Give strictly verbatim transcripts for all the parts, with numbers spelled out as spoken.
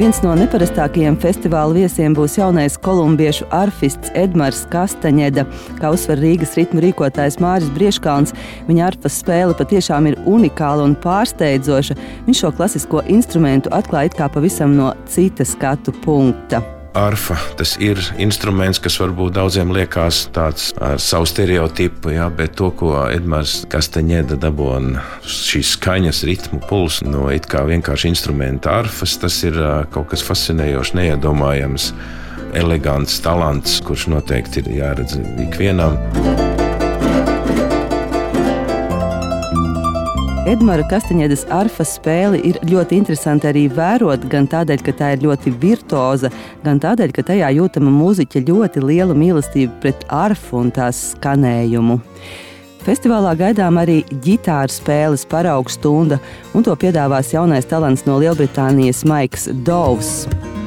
Viens no neparastākajiem festivāla viesiem būs jaunais kolumbiešu arfists Edmars Kastaņeda. Kā uzsver Rīgas ritmu rīkotājs Māris Brieškalns, viņa arfas spēle patiešām ir unikāla un pārsteidzoša. Viņš šo klasisko instrumentu atklāja it kā pavisam no cita skatu punkta. Arfa, tas ir instruments, kas varbūt daudziem liekas tāds ar savu stereotipu, jā, bet to, ko Edmars Kastaņeda dabūna šīs skaņas, ritmu, pulsu no it kā vienkārši instrumenta arfas, tas ir kaut kas fascinējošs, neiedomājams, elegants talants, kurš noteikti ir jāredz ikvienam. Edmara Kastaņedas arfas spēli ir ļoti interesanti arī vērot, gan tādēļ, ka tā ir ļoti virtuoza, gan tādēļ, ka tajā jūtama mūziķa ļoti liela mīlestība pret arfu un tās skanējumu. Festivālā gaidām arī ģitāru spēles paraugu stunda, un to piedāvās jaunais talants no Lielbritānijas Maiks Dovs.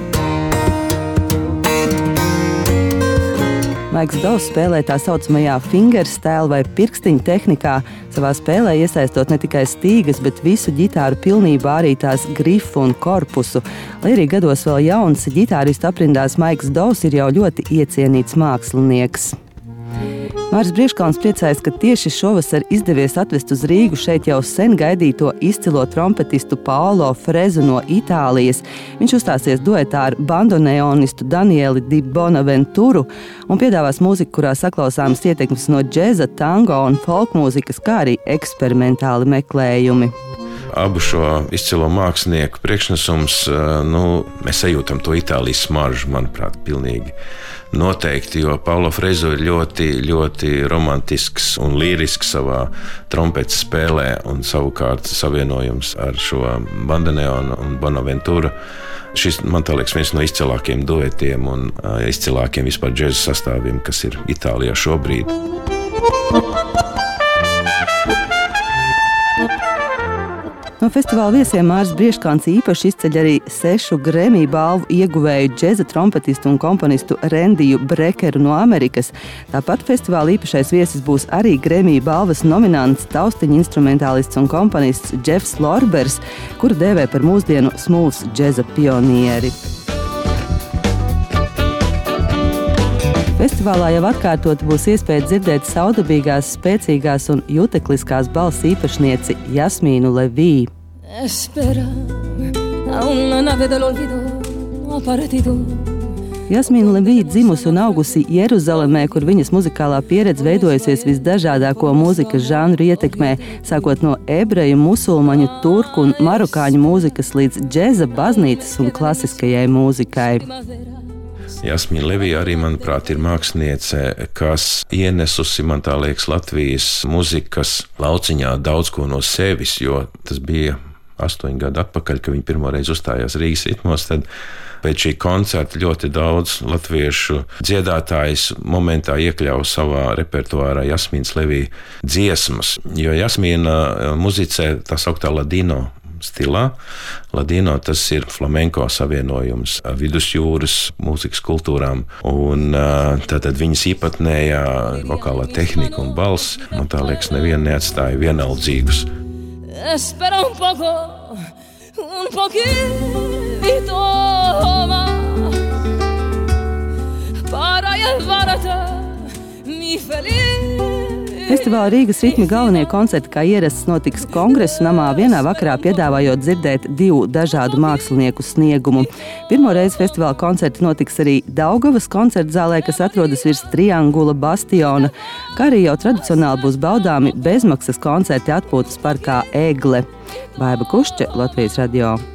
Maiks Dovs spēlē tā saucamajā fingerstyle vai pirkstiņu tehnikā, savā spēlē iesaistot ne tikai stīgas, bet visu ģitāru pilnībā, arī tās grifu un korpusu. Lai arī gados vēl jauns, ģitāristu aprindās Maiks Dovs ir jau ļoti iecienīts mākslinieks. Māris Brieškalns priecājas, ka tieši šovasar izdevies atvest uz Rīgu šeit jau sen gaidīto izcilo trompetistu Paolo Frezu no Itālijas. Viņš uzstāsies duetā ar bandoneonistu Danieli Di Bonaventuru un piedāvās mūziku, kurā saklausāmas ietekmes no džeza, tango un folkmūzikas, kā arī eksperimentāli meklējumi. Abu šo izcilo mākslinieku priekšnesums, nu, mēs sajūtam to Itālijas smaržu, manuprāt, pilnīgi noteikti, jo Paolo Frezu ir ļoti, ļoti romantisks un līrisks savā trompetes spēlē, un savukārt savienojums ar šo bandoneonu un Bonaventuru. Šis, man tā liekas, viens no izcilākiem duetiem un izcilākiem vispār džeza sastāviem, kas ir Itālijā šobrīd. No festivāla viesiem Māris Brieškalns īpaši izceļ arī sešu Grammy balvu ieguvēju džeza trompetistu un komponistu Rendiju Brekeru no Amerikas. Tāpat festivāla īpašais viesis būs arī Grammy balvas nominants, taustiņu instrumentālists un komponists Jeffs Lorbers, kuru dēvē par mūsdienu smooth džeza pionieri. Festivālā jau atkārtot būs iespēja dzirdēt saudabīgās, spēcīgās un jutekliskās balss īpašnieci Jasmīnu Levī. Jasmīna Levī dzimusi un augusi Jeruzalemē, kur viņas muzikālā pieredze veidojusies visdažādāko mūzikas žanru ietekmē, sākot no ebreju, musulmaņu, turku un marokāņu mūzikas līdz džeza, baznīcas un klasiskajai mūzikai. Jasmīna Levī arī, manuprāt, ir māksliniece, kas ienesusi, man tā liekas, Latvijas muzikas lauciņā daudz ko no sevis, jo tas bija astoņi gadu atpakaļ, kad viņa pirmoreiz uzstājās Rīgas ritmos, tad pēc šī koncerta ļoti daudz latviešu dziedātājs momentā iekļauja savā repertuārā Jasmīnas Levī dziesmas, jo Jasmīna muzicē tā sauktā ladino stilā. Ladino tas ir flamenko savienojums vidusjūras mūzikas kultūrām, un tātad viņas īpatnējā vokālā tehnika un balss, man tā liekas, nevienu neatstāja vienaldzīgus. Espera un poco, un poquito más, para llevarte mi feliz. Festivāla Rīgas ritmi galvenie koncerti, kā ierasts, notiks Kongresu namā, vienā vakarā piedāvājot dzirdēt divu dažādu mākslinieku sniegumu. Pirmo reizi festivāla koncerti notiks arī Daugavas koncertzālē, kas atrodas virs Triangula bastiona, kā arī jau tradicionāli būs baudāmi bezmaksas koncerti atpūtas parkā Egle. Baiba Kušče, Latvijas radio.